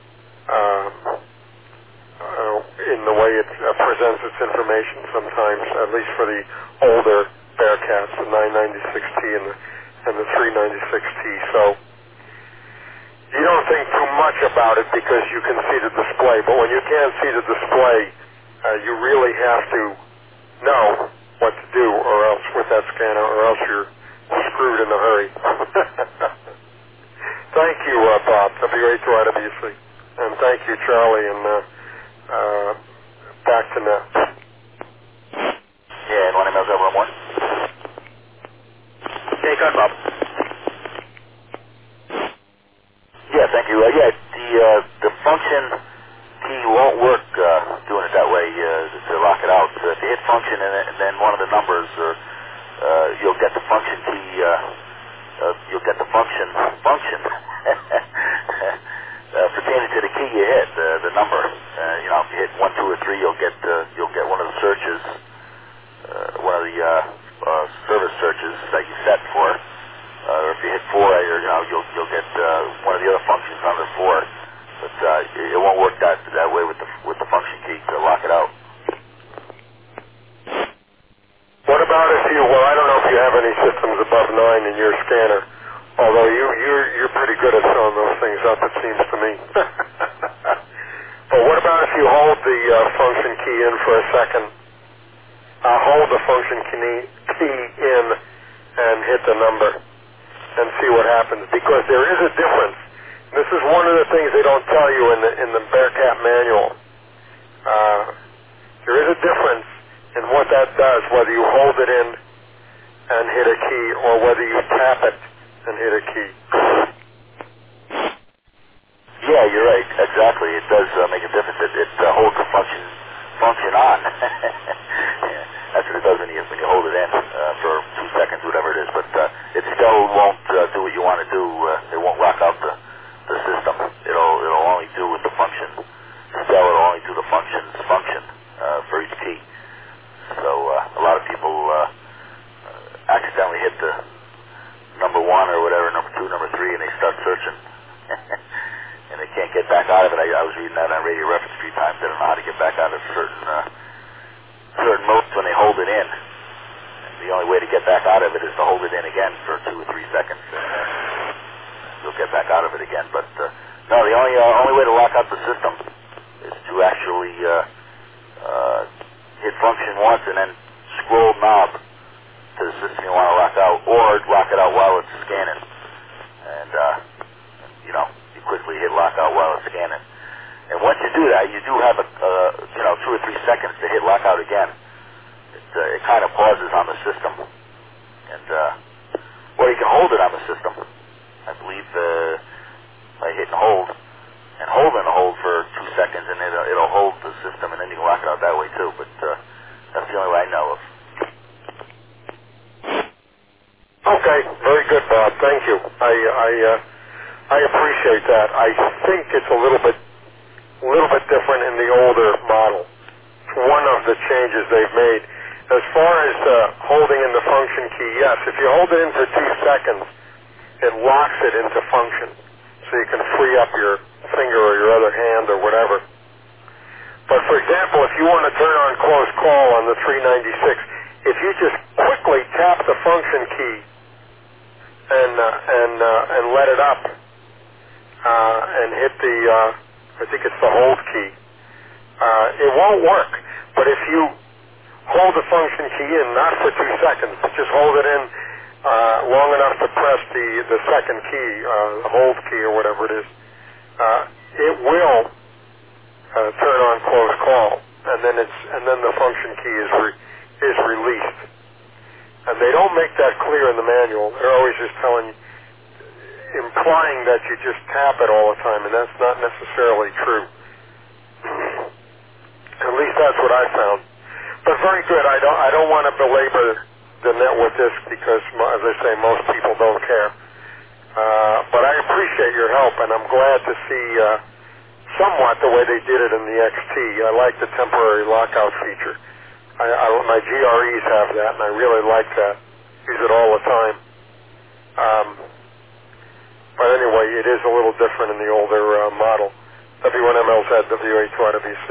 in the way it presents its information sometimes, at least for the older Bearcats, the 996T and the 396T. So you don't think too much about it because you can see the display, but when you can't see the display, you really have to know what to do or else with that scanner, or else you're screwed in a hurry. Thank you, Bob, WA2IWC. And thank you, Charlie, and back to Nat. Yeah, and 1 emails over on 1. Yeah, go ahead, Bob. Yeah, thank you. The function key won't work doing it that way to lock it out. If you hit function and then one of the numbers, you'll get the function key. You'll get the function pertaining to the key you hit, the number. If you hit 1, 2, or 3, you'll get one of the searches, one of the service searches that you set for. Or if you hit 4, you'll get one of the other functions under 4. But it won't work that way with the function key to lock it out. What about if I don't know if you have any systems above 9 in your scanner, although you're pretty good at filling those things up, it seems to me. But what about if you hold the function key in for a second, hold the function key in and hit the number and see what happens? Because there is a difference. This is one of the things they don't tell you in the Bearcat manual. There is a difference in what that does, whether you hold it in and hit a key or whether you tap it and hit a key. Yeah, you're right. Exactly. It does make a difference. It holds the function on. Yeah, that's what it does when you hold it in for 2 seconds, whatever it is. But it still won't do what you want to do. It won't lock out the system. It'll only do with the function. Still, it'll only do the function for each key. So a lot of people accidentally hit the number 1 or whatever, number 2, number 3, and they start searching. And they can't get back out of it. I was reading that on Radio Reference 3 times. They don't know how to get back out of certain modes when they hold it in. And the only way to get back out of it is to hold it in again for 2 or 3 seconds, and you'll get back out of it again. But no, the only way to lock out the system is to actually hit function once and then scroll knob to the system you want to lock out, or lock it out while it's scanning. And you quickly hit lockout while it's scanning. And once you do that, you do have 2 or 3 seconds to hit lockout again. It kind of pauses on the system, and or you can hold it on the system. I believe by hitting hold and holding the hold for 2 seconds, and it'll hold the system, and then you can lock it out that way too. But that's the only way I know of. Okay, very good, Bob. Thank you. I appreciate that. I think it's a little bit different in the older model. It's one of the changes they've made. As far as holding in the function key, yes, if you hold it in for 2 seconds, it locks it into function, so you can free up your finger or your other hand or whatever. But for example, if you want to turn on close call on the 396, if you just quickly tap the function key and let it up, and hit the, I think it's the hold key, it won't work. But if you hold the function key in, not for 2 seconds, but just hold it in long enough to press the second key, the hold key or whatever it is, it will turn on close call, and then the function key is released. And they don't make that clear in the manual. They're always just implying that you just tap it all the time, and that's not necessarily true. At least that's what I found. But very good. I don't want to belabor the network disc because, as I say, most people don't care. But I appreciate your help, and I'm glad to see somewhat the way they did it in the XT. I like the temporary lockout feature. My GREs have that, and I really like that. Use it all the time. But anyway, it is a little different in the older model. W1MLZ, W82RWC.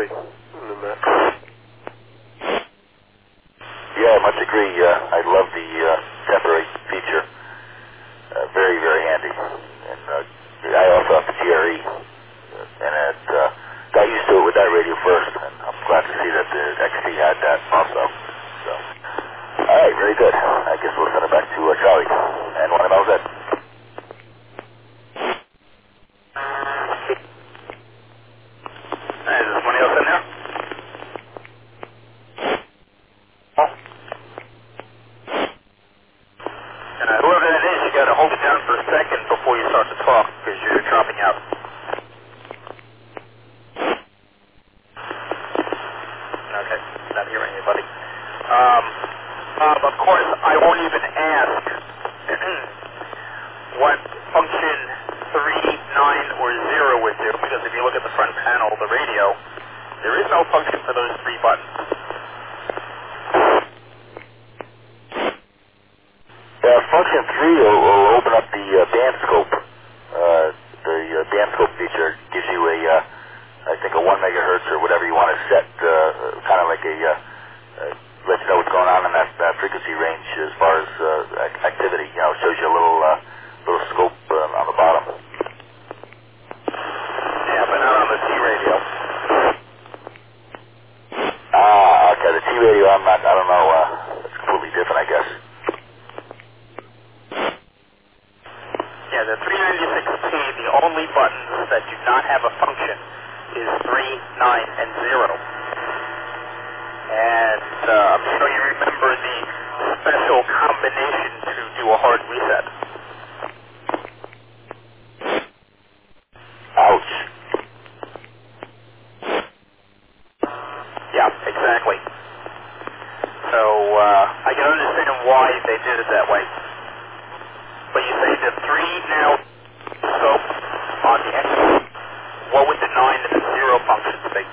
Yeah, I much agree. I love the temporary feature. Very, very handy. And I also have the GRE. And it got used to it with that radio first. And I'm glad to see that the XT had that also. So, all right, very good. I guess we'll send it back to Charlie. And one of those. Is there somebody else in there? Whoever that is, you got to hold it down for a second before you start to talk because you're dropping out. Okay, not hearing anybody. Of course, I won't even ask what function 3, 9, or 0 would do because if you look at the front panel of the radio, there is no function for those 3 buttons. Function 3 will open up the band scope. The band scope feature gives you I think a 1 megahertz or whatever you want to set, kind of like let you know what's going on in that frequency range as far as activity. You know, it shows you a little scope on the bottom. Yeah, but not on the T radio. Okay, the T radio, I don't know, it's completely different, I guess. Yeah, the 396T, the only buttons that do not have a function is 3, 9, and 0. And I'm sure you remember the special combination to do a hard reset. Ouch. Yeah, exactly. So I can understand why they did it that way. But you say the 3 now scope on the X, what would the 9 and the 0 functions be?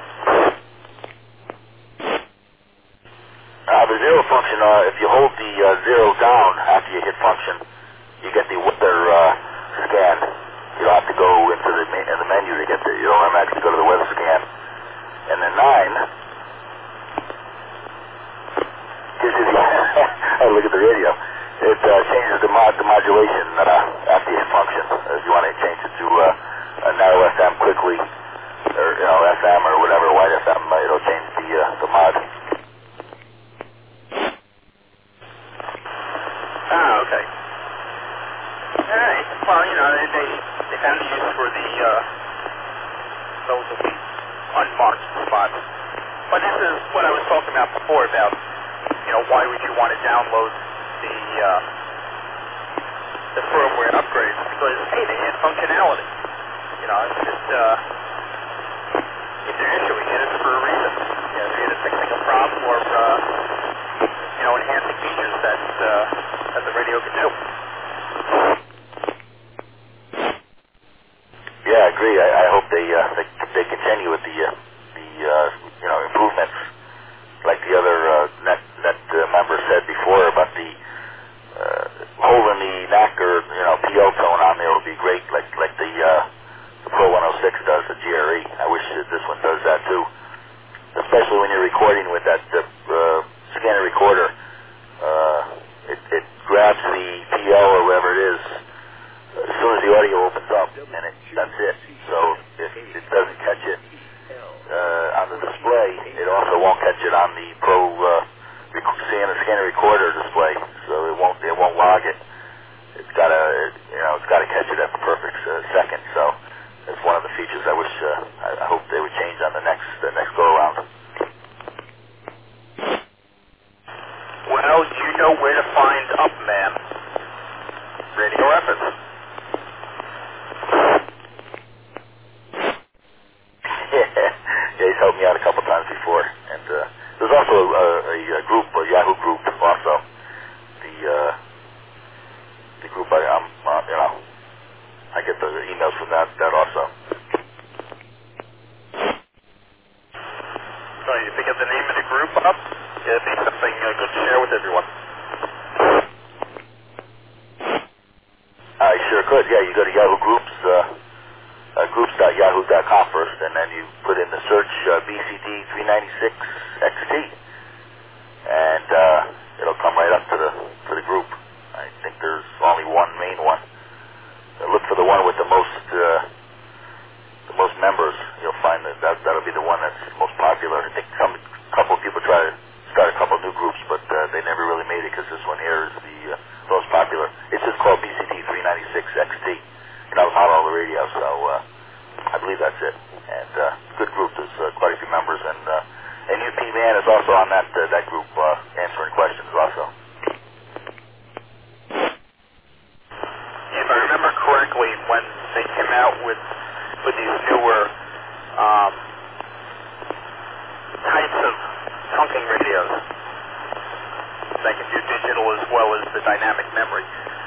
The 0 function, if you hold the 0 down after you hit function, you get the weather scan. You don't have to go into the menu to get you don't actually go to the weather scan. And the 9 gives you the oh, look at the radio. It changes the modulation after you hit function. If you want to change it to a narrow FM quickly, or FM or whatever, wide FM, it'll change the mod. Ah, okay. All right. Well, they found use for those of the unmarked spots. But this is what I was talking about before about, why would you want to download the firmware upgrades? Because, hey, they had functionality. It's just, if they're issuing it, it's for a reason. They're either fixing a problem or, enhancing features that the radio can do. Yeah, I agree. I hope they continue with the improvements, like the other net member said before about the holding the NAC or PO tone on there would be great, like the Pro 106 does, the GRE. I wish this one does that too, especially when you're recording with that scanner recorder. It grabs the PO or whatever it is as soon as the audio opens up. and that's it. So if it doesn't catch it on the display, it also won't catch it on the Pro scanner recorder display. So it won't log it. It's got to catch it at the perfect second. So it's one of the features I wish I hope they would change on the next go around. Well, you know where to find Upman. Radio Efforts. Yeah, he's helped me out a couple times before. And there's also a group, a Yahoo group, also. The group I get the emails from that also. So you think of the name of the group up? It'd be something good to share with everyone. I sure could. Yeah, you go to Yahoo Groups, groups.yahoo.com first, and then you put in the search BCD 396 XT, and it'll come right up to the group. I think there's only one main one. Look for the one with the most members. You'll find that'll be the one that's most popular. I think a couple of people try to start a couple of new groups, but they never really made it because this one here is the most popular. It's just called BCD 396 XT. Not all the radio, so I believe that's it. And good group. There's quite a few members, and UP Man is also on that group answering questions also. If I remember correctly, when they came out with these newer types of trunking radios that can do digital as well as the dynamic memory,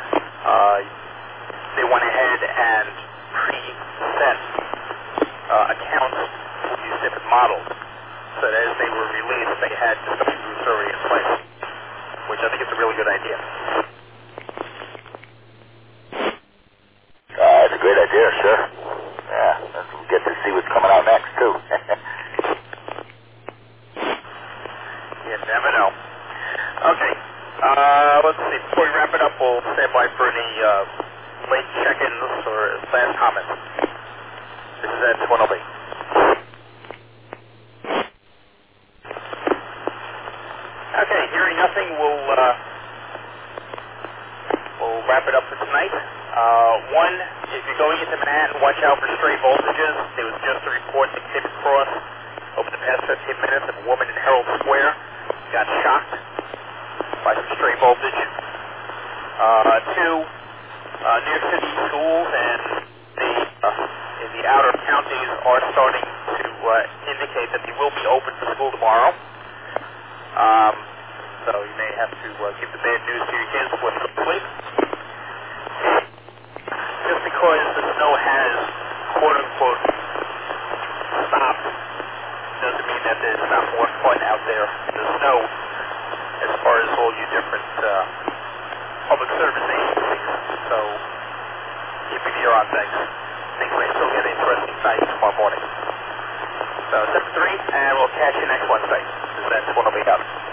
they went ahead and preset accounts for these different models, so that as they were released, they had discussion groups already in place, which I think is a really good idea. It's a great idea, sure. Yeah, and we get to see what's coming out next, too. You never know. Okay, let's see. Before we wrap it up, we'll stand by for any late check-ins or last comments. This is Ed 1LB. Okay, hearing nothing, we'll wrap it up for tonight. One, if you're going into Manhattan, watch out for stray voltages. There was just a report that came across over the past 15 minutes of a woman in Herald Square got shocked by some stray voltage. Two, New York City schools and in the outer counties are starting to indicate that they will be open for school tomorrow. So you may have to give the bad news to your kids before they go to sleep. Just because the snow has, quote-unquote, stopped, doesn't mean that there's not more fun out there in the snow as far as all you different public service agencies. So keep an ear on things. Things may still get interesting night tomorrow morning. So step 3, and we'll catch you next Wednesday. That's 1LB out.